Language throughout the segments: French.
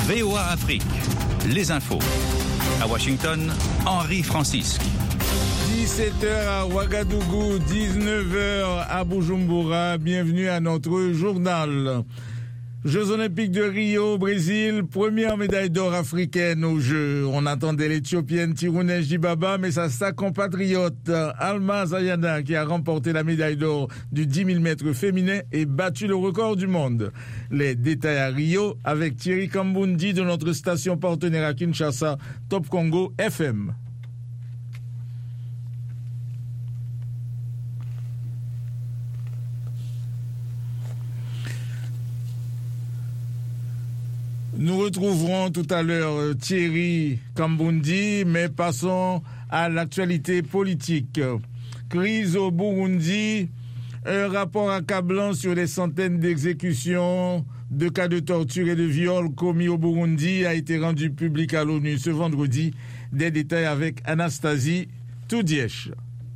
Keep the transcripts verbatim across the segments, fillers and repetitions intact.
V O A Afrique, les infos. À Washington, Henri Francisque. dix-sept heures à Ouagadougou, dix-neuf heures à Bujumbura. Bienvenue à notre journal. Jeux Olympiques de Rio, Brésil, première médaille d'or africaine aux Jeux. On attendait l'Éthiopienne Tirunesh Dibaba, mais c'est sa compatriote Alma Zayana qui a remporté la médaille d'or du dix mille mètres féminin et battu le record du monde. Les détails à Rio avec Thierry Kambundi de notre station partenaire à Kinshasa, Top Congo F M. Nous retrouverons tout à l'heure Thierry Kambundi, mais passons à l'actualité politique. Crise au Burundi, un rapport accablant sur des centaines d'exécutions, de cas de torture et de viol commis au Burundi a été rendu public à l'ONU ce vendredi. Des détails avec Anastasie Toudièche.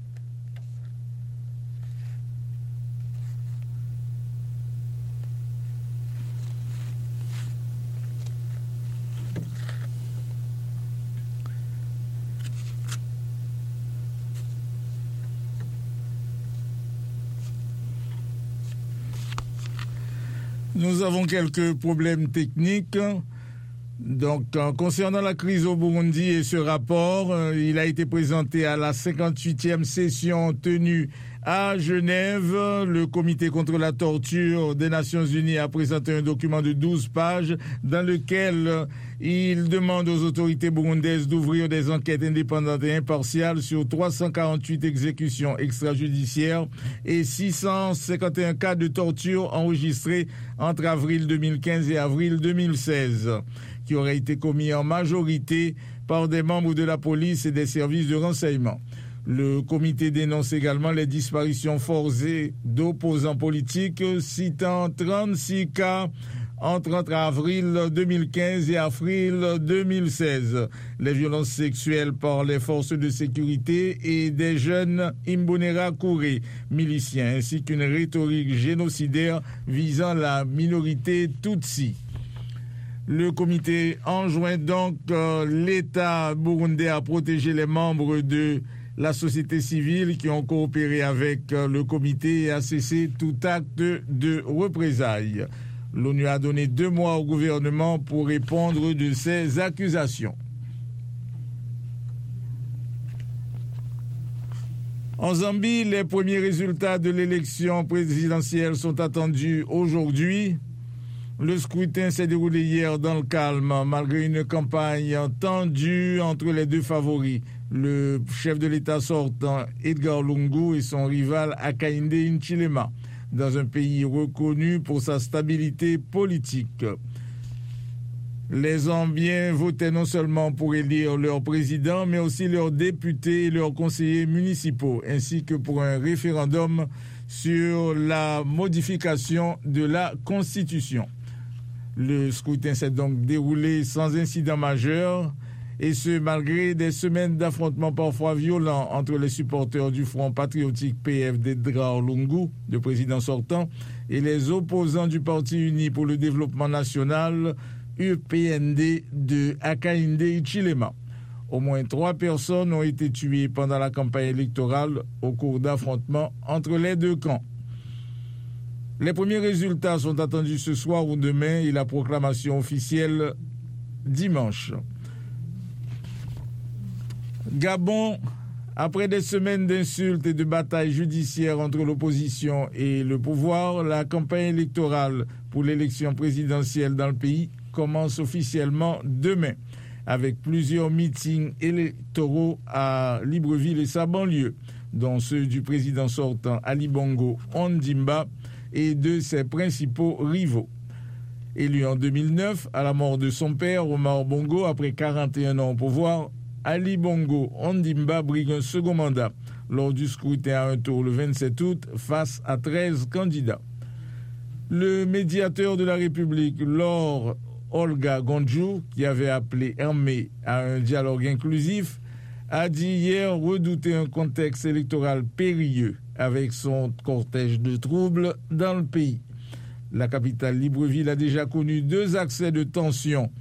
Nous avons quelques problèmes techniques. Donc, euh, concernant la crise au Burundi et ce rapport, euh, il a été présenté à la cinquante-huitième session tenue à Genève. Le Comité contre la torture des Nations Unies a présenté un document de douze pages dans lequel euh, il demande aux autorités burundaises d'ouvrir des enquêtes indépendantes et impartiales sur trois cent quarante-huit exécutions extrajudiciaires et six cent cinquante et un cas de torture enregistrés entre avril deux mille quinze et avril deux mille seize. Qui auraient été commis en majorité par des membres de la police et des services de renseignement. Le comité dénonce également les disparitions forcées d'opposants politiques, citant trente-six cas entre, entre avril deux mille quinze et avril deux mille seize. Les violences sexuelles par les forces de sécurité et des jeunes Imbonerakure, miliciens, ainsi qu'une rhétorique génocidaire visant la minorité Tutsi. Le comité enjoint donc euh, l'État burundais à protéger les membres de la société civile qui ont coopéré avec euh, le comité et à cesser tout acte de représailles. L'ONU a donné deux mois au gouvernement pour répondre de ces accusations. En Zambie, les premiers résultats de l'élection présidentielle sont attendus aujourd'hui. Le scrutin s'est déroulé hier dans le calme, malgré une campagne tendue entre les deux favoris, le chef de l'État sortant Edgar Lungu et son rival Hakainde Hichilema, dans un pays reconnu pour sa stabilité politique. Les Zambiens votaient non seulement pour élire leur président, mais aussi leurs députés et leurs conseillers municipaux, ainsi que pour un référendum sur la modification de la Constitution. Le scrutin s'est donc déroulé sans incident majeur, et ce malgré des semaines d'affrontements parfois violents entre les supporters du Front patriotique P F d'Edgar Lungu, le président sortant, et les opposants du Parti uni pour le développement national, U P N D, de Hakainde Hichilema. Au moins trois personnes ont été tuées pendant la campagne électorale au cours d'affrontements entre les deux camps. Les premiers résultats sont attendus ce soir ou demain et la proclamation officielle dimanche. Gabon, après des semaines d'insultes et de batailles judiciaires entre l'opposition et le pouvoir, la campagne électorale pour l'élection présidentielle dans le pays commence officiellement demain, avec plusieurs meetings électoraux à Libreville et sa banlieue, dont ceux du président sortant Ali Bongo Ondimba et de ses principaux rivaux. Élu en deux mille neuf, à la mort de son père, Omar Bongo, après quarante et un ans au pouvoir, Ali Bongo Ondimba brigue un second mandat lors du scrutin à un tour le vingt-sept août face à treize candidats. Le médiateur de la République, Laure Olga Gondjou, qui avait appelé Hermé à un dialogue inclusif, a dit hier redouter un contexte électoral périlleux avec son cortège de troubles dans le pays. La capitale Libreville a déjà connu deux accès de tension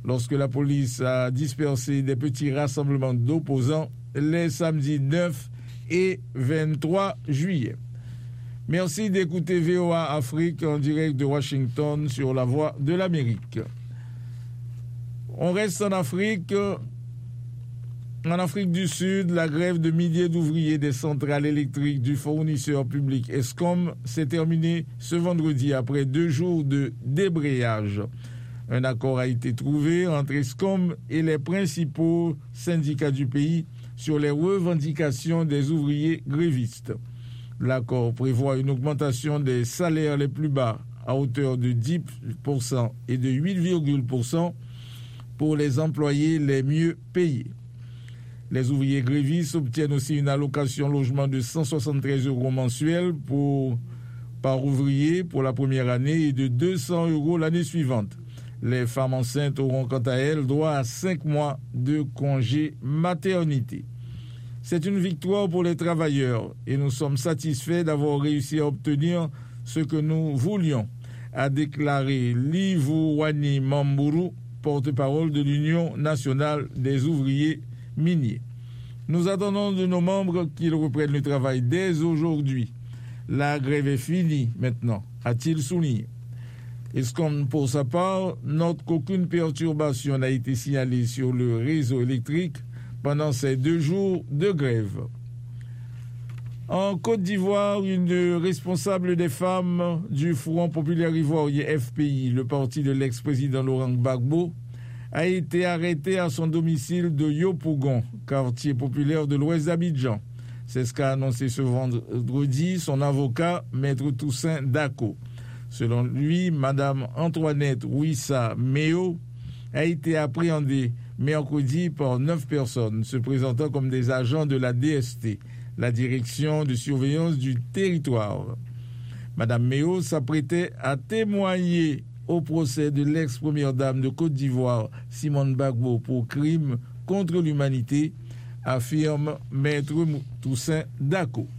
lorsque la police a dispersé des petits rassemblements d'opposants les samedis neuf et vingt-trois juillet. Merci d'écouter V O A Afrique en direct de Washington sur la Voix de l'Amérique. On reste en Afrique. En Afrique du Sud, la grève de milliers d'ouvriers des centrales électriques du fournisseur public Eskom s'est terminée ce vendredi après deux jours de débrayage. Un accord a été trouvé entre Eskom et les principaux syndicats du pays sur les revendications des ouvriers grévistes. L'accord prévoit une augmentation des salaires les plus bas à hauteur de dix pour cent et de huit virgule cinq pour cent pour les employés les mieux payés. Les ouvriers grévistes obtiennent aussi une allocation logement de cent soixante-treize euros mensuels pour, par ouvrier pour la première année et de deux cents euros l'année suivante. Les femmes enceintes auront quant à elles droit à cinq mois de congé maternité. C'est une victoire pour les travailleurs et nous sommes satisfaits d'avoir réussi à obtenir ce que nous voulions, a déclaré Livouani Mambourou, porte-parole de l'Union nationale des ouvriers miniers. Nous attendons de nos membres qu'ils reprennent le travail dès aujourd'hui. La grève est finie maintenant, a-t-il souligné. Eskom, pour sa part, note qu'aucune perturbation n'a été signalée sur le réseau électrique pendant ces deux jours de grève. En Côte d'Ivoire, une responsable des femmes du Front populaire ivoirien F P I, le parti de l'ex-président Laurent Gbagbo, a été arrêté à son domicile de Yopougon, quartier populaire de l'ouest d'Abidjan. C'est ce qu'a annoncé ce vendredi son avocat, Maître Toussaint Dako. Selon lui, Madame Antoinette Ouissa Méo a été appréhendée mercredi par neuf personnes se présentant comme des agents de la D S T, la direction de surveillance du territoire. Madame Méo s'apprêtait à témoigner au procès de l'ex-première dame de Côte d'Ivoire, Simone Gbagbo, pour crime contre l'humanité, affirme Maître Toussaint Dako.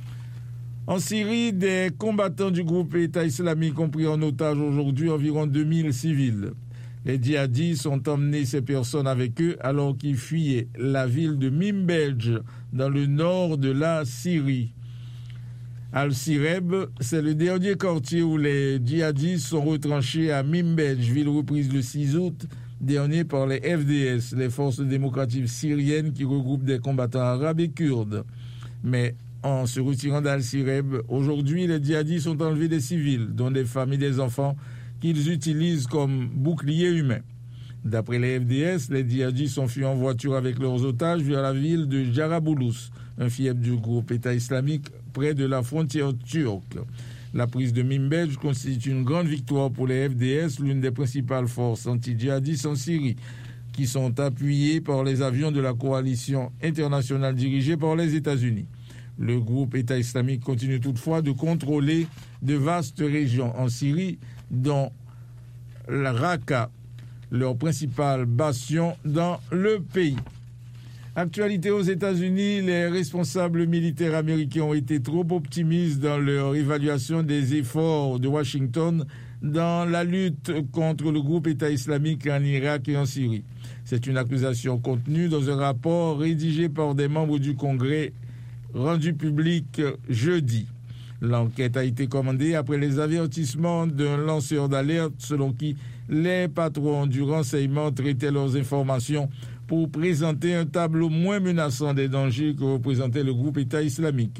En Syrie, des combattants du groupe État islamique ont pris en otage aujourd'hui environ deux mille civils. Les djihadistes ont emmené ces personnes avec eux alors qu'ils fuyaient la ville de Mimbedj, dans le nord de la Syrie. Al-Sireb, c'est le dernier quartier où les djihadistes sont retranchés à Mimbedj, ville reprise le six août dernier par les F D S, les forces démocratiques syriennes qui regroupent des combattants arabes et kurdes. Mais en se retirant d'Al-Sireb, aujourd'hui, les djihadistes ont enlevé des civils, dont des femmes et des enfants, qu'ils utilisent comme boucliers humains. D'après les F D S, les djihadistes ont fui en voiture avec leurs otages vers la ville de Jarablus, un fief du groupe État islamique près de la frontière turque. La prise de Mimbedj constitue une grande victoire pour les F D S, l'une des principales forces anti-djihadistes en Syrie, qui sont appuyées par les avions de la coalition internationale dirigée par les États-Unis. Le groupe État islamique continue toutefois de contrôler de vastes régions en Syrie, dont la Raqqa, leur principal bastion dans le pays. Actualité aux États-Unis, les responsables militaires américains ont été trop optimistes dans leur évaluation des efforts de Washington dans la lutte contre le groupe État islamique en Irak et en Syrie. C'est une accusation contenue dans un rapport rédigé par des membres du Congrès rendu public jeudi. L'enquête a été commandée après les avertissements d'un lanceur d'alerte selon qui les patrons du renseignement traitaient leurs informations pour présenter un tableau moins menaçant des dangers que représentait le groupe État islamique.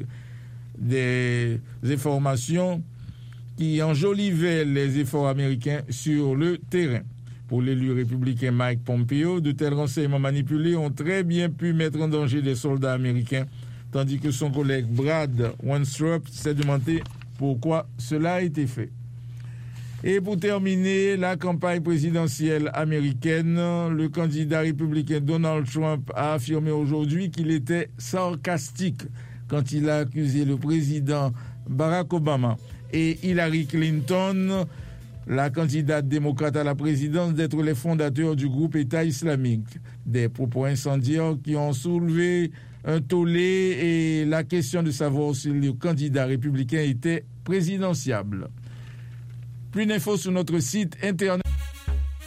Des informations qui enjolivaient les efforts américains sur le terrain. Pour l'élu républicain Mike Pompeo, de tels renseignements manipulés ont très bien pu mettre en danger les soldats américains, tandis que son collègue Brad Wenstrup s'est demandé pourquoi cela a été fait. Et pour terminer, la campagne présidentielle américaine, le candidat républicain Donald Trump a affirmé aujourd'hui qu'il était sarcastique quand il a accusé le président Barack Obama et Hillary Clinton, la candidate démocrate à la présidence, d'être les fondateurs du groupe État islamique. Des propos incendiaires qui ont soulevé un tollé et la question de savoir si le candidat républicain était présidentiable. Plus d'infos sur notre site internet.